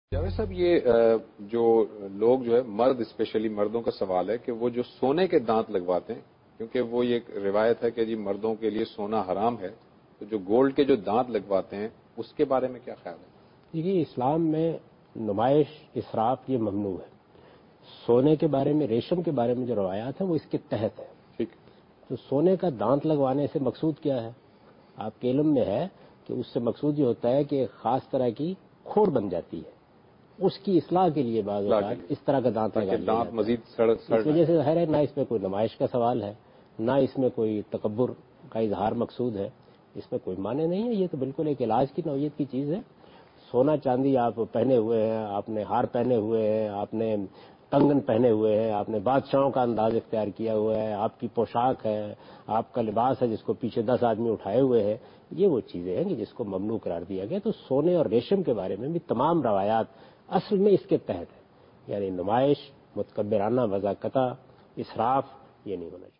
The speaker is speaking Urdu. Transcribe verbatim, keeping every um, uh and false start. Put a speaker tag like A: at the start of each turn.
A: جاوید صاحب، یہ جو لوگ جو ہے مرد اسپیشلی مردوں کا سوال ہے کہ وہ جو سونے کے دانت لگواتے ہیں، کیونکہ وہ یہ ایک روایت ہے کہ جی مردوں کے لیے سونا حرام ہے، تو جو گولڈ کے جو دانت لگواتے ہیں اس کے بارے میں کیا خیال ہے؟
B: دیکھیے، اسلام میں نمائش، اسراف یہ ممنوع ہے۔ سونے کے بارے میں، ریشم کے بارے میں جو روایات ہیں وہ اس کے تحت ہے۔
A: ٹھیک۔
B: تو سونے کا دانت لگوانے سے مقصود کیا ہے؟ آپ کے علم میں ہے کہ اس سے مقصود یہ ہوتا ہے کہ ایک خاص طرح کی کھوڑ بن جاتی ہے، اس کی اصلاح کے لیے بعض اوقات اس طرح کا دانت لگا دیا
A: دانت مزید سڑ
B: اس وجہ سے ظاہر ہے نہ اس میں کوئی نمائش کا سوال ہے، نہ اس میں کوئی تکبر کا اظہار مقصود ہے، اس میں کوئی معنی نہیں ہے۔ یہ تو بالکل ایک علاج کی نوعیت کی چیز ہے۔ سونا چاندی آپ پہنے ہوئے ہیں، آپ نے ہار پہنے ہوئے ہیں، آپ نے کنگن پہنے ہوئے ہیں، آپ نے بادشاہوں کا انداز اختیار کیا ہوا ہے، آپ کی پوشاک ہے، آپ کا لباس ہے جس کو پیچھے دس آدمی اٹھائے ہوئے ہیں، یہ وہ چیزیں ہیں کہ جس کو ممنوع قرار دیا گیا۔ تو سونے اور ریشم کے بارے میں بھی تمام روایات اصل میں اس کے تحت ہے، یعنی نمائش، متکبرانہ وضاقتہ، اسراف، یہ نہیں ہونا چاہیے۔